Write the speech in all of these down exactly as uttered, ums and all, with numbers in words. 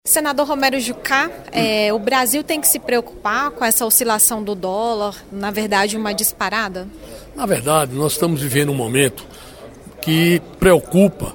Senador Romero Jucá, é, o Brasil tem que se preocupar com essa oscilação do dólar, na verdade uma disparada? Na verdade, nós estamos vivendo um momento que preocupa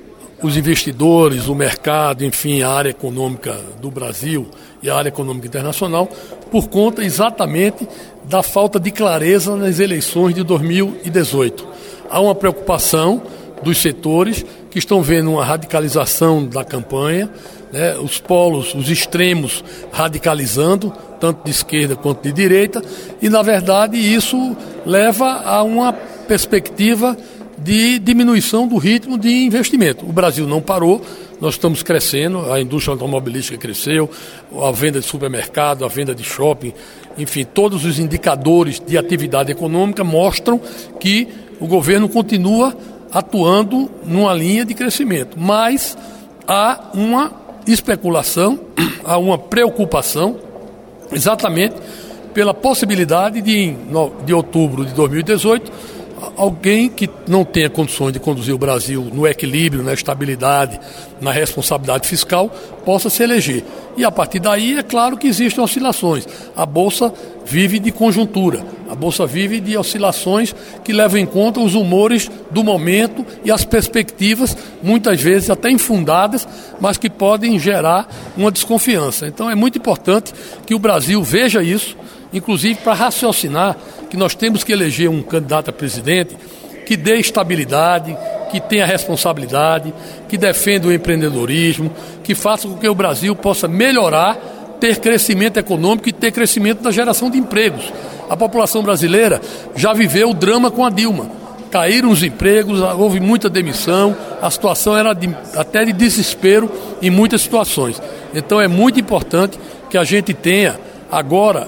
os investidores, o mercado, enfim, a área econômica do Brasil e a área econômica internacional, por conta exatamente da falta de clareza nas eleições de dois mil e dezoito. Há uma preocupação dos setores que estão vendo uma radicalização da campanha, né, os polos, os extremos radicalizando, tanto de esquerda quanto de direita, e na verdade isso leva a uma perspectiva de diminuição do ritmo de investimento. O Brasil não parou, nós estamos crescendo, a indústria automobilística cresceu, a venda de supermercado, a venda de shopping, enfim, todos os indicadores de atividade econômica mostram que o governo continua atuando numa linha de crescimento, mas há uma especulação, há uma preocupação exatamente pela possibilidade de, em de outubro de dois mil e dezoito, alguém que não tenha condições de conduzir o Brasil no equilíbrio, na estabilidade, na responsabilidade fiscal, possa se eleger. E a partir daí, é claro que existem oscilações. A Bolsa vive de conjuntura, a Bolsa vive de oscilações que levam em conta os humores do momento e as perspectivas, muitas vezes até infundadas, mas que podem gerar uma desconfiança. Então é muito importante que o Brasil veja isso, inclusive para raciocinar que nós temos que eleger um candidato a presidente que dê estabilidade, que tenha responsabilidade, que defenda o empreendedorismo, que faça com que o Brasil possa melhorar, ter crescimento econômico e ter crescimento na geração de empregos. A população brasileira já viveu o drama com a Dilma. Caíram os empregos, houve muita demissão, a situação era de, até de desespero em muitas situações. Então é muito importante que a gente tenha agora,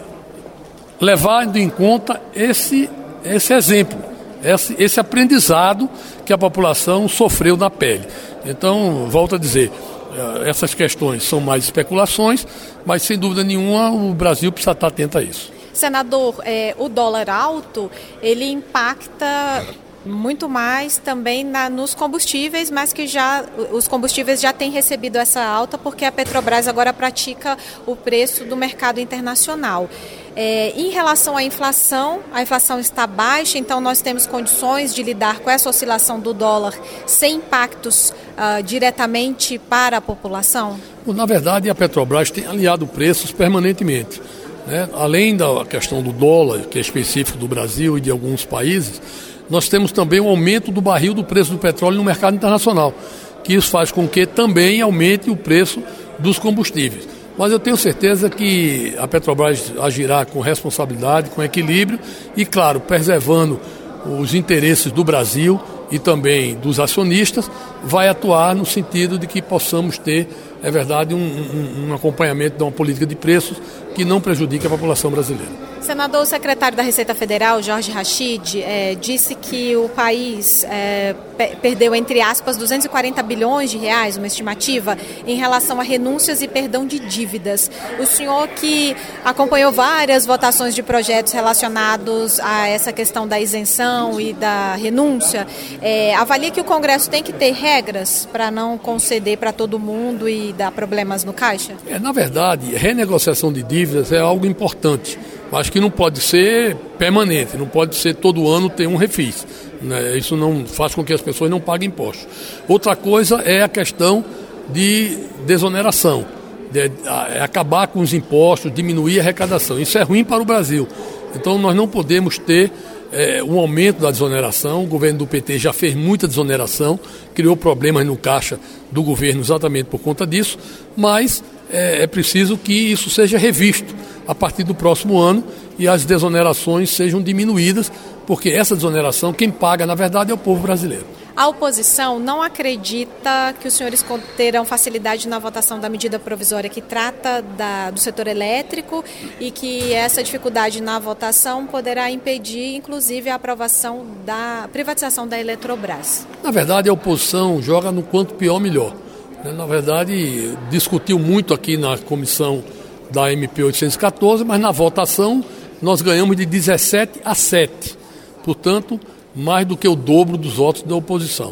levando em conta esse, esse exemplo, esse, esse aprendizado que a população sofreu na pele. Então, volto a dizer, essas questões são mais especulações, mas sem dúvida nenhuma o Brasil precisa estar atento a isso. Senador, é, o dólar alto, ele impacta muito mais também na, nos combustíveis, mas que já os combustíveis já têm recebido essa alta porque a Petrobras agora pratica o preço do mercado internacional. É, em relação à inflação, a inflação está baixa, então nós temos condições de lidar com essa oscilação do dólar sem impactos uh, diretamente para a população? Na verdade, a Petrobras tem alinhado preços permanentemente, né? Além da questão do dólar, que é específico do Brasil e de alguns países, nós temos também o aumento do barril do preço do petróleo no mercado internacional, que isso faz com que também aumente o preço dos combustíveis. Mas eu tenho certeza que a Petrobras agirá com responsabilidade, com equilíbrio e, claro, preservando os interesses do Brasil e também dos acionistas, vai atuar no sentido de que possamos ter, é verdade, um, um, um acompanhamento de uma política de preços que não prejudique a população brasileira. Senador, o secretário da Receita Federal, Jorge Rachid, é, disse que o país é, pe- perdeu, entre aspas, duzentos e quarenta bilhões de reais, uma estimativa, em relação a renúncias e perdão de dívidas. O senhor que acompanhou várias votações de projetos relacionados a essa questão da isenção e da renúncia, é, avalia que o Congresso tem que ter regras para não conceder para todo mundo e dar problemas no caixa? É, na verdade, renegociação de dívidas é algo importante. Acho que não pode ser permanente, não pode ser todo ano ter um refis, né? Isso não faz com que as pessoas não paguem impostos. Outra coisa é a questão de desoneração, de, é acabar com os impostos, diminuir a arrecadação. Isso é ruim para o Brasil. Então nós não podemos ter é, um aumento da desoneração. O governo do P T já fez muita desoneração, criou problemas no caixa do governo exatamente por conta disso, mas é, é preciso que isso seja revisto a partir do próximo ano e as desonerações sejam diminuídas, porque essa desoneração, quem paga, na verdade, é o povo brasileiro. A oposição não acredita que os senhores terão facilidade na votação da medida provisória que trata da, do setor elétrico e que essa dificuldade na votação poderá impedir, inclusive, a aprovação da privatização da Eletrobras. Na verdade, a oposição joga no quanto pior, melhor. Na verdade, discutiu muito aqui na comissão da M P oitocentos e quatorze, mas na votação nós ganhamos de dezessete a sete. Portanto, mais do que o dobro dos votos da oposição.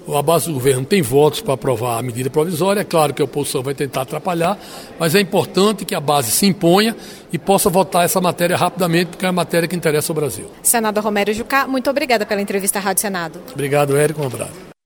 A base do governo tem votos para aprovar a medida provisória. É claro que a oposição vai tentar atrapalhar, mas é importante que a base se imponha e possa votar essa matéria rapidamente, porque é uma matéria que interessa ao Brasil. Senador Romero Jucá, muito obrigada pela entrevista à Rádio Senado. Obrigado, Érico. Um abraço.